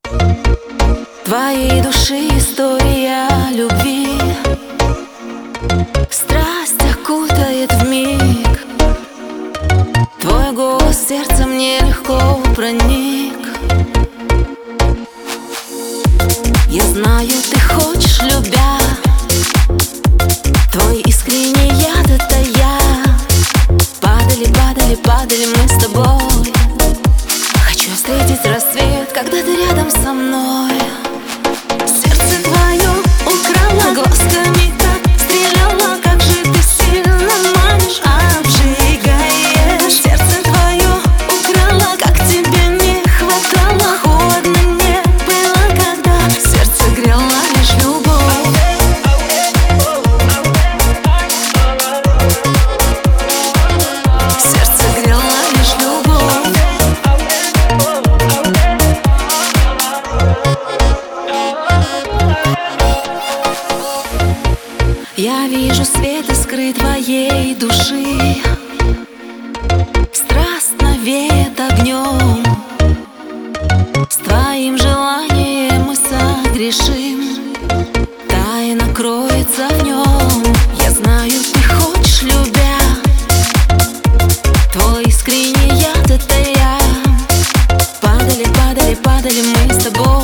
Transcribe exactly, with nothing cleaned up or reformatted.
Твоей души история любви, страсть окутает вмиг. Твой голос в сердце мне легко проник. Я знаю, ты хочешь, любя, твой искренний яд — это я. Падали, падали, падали мы с тобой. Хочу встретить рассвет, когда ты рядом со мной. Сердце твое украла, глазками так стреляла. Как же ты сильно манишь, обжигаешь. Сердце твое украла, как тебе не хватало. Холодно мне было, когда сердце грела лишь любовь. Сердце грела лишь любовь. Я вижу свет искры твоей души, страстно веет огнем. С твоим желанием мы согрешим, тайна кроется в нем. Я знаю, ты хочешь, любя, твой искренний яд — это я. Падали, падали, падали мы с тобой.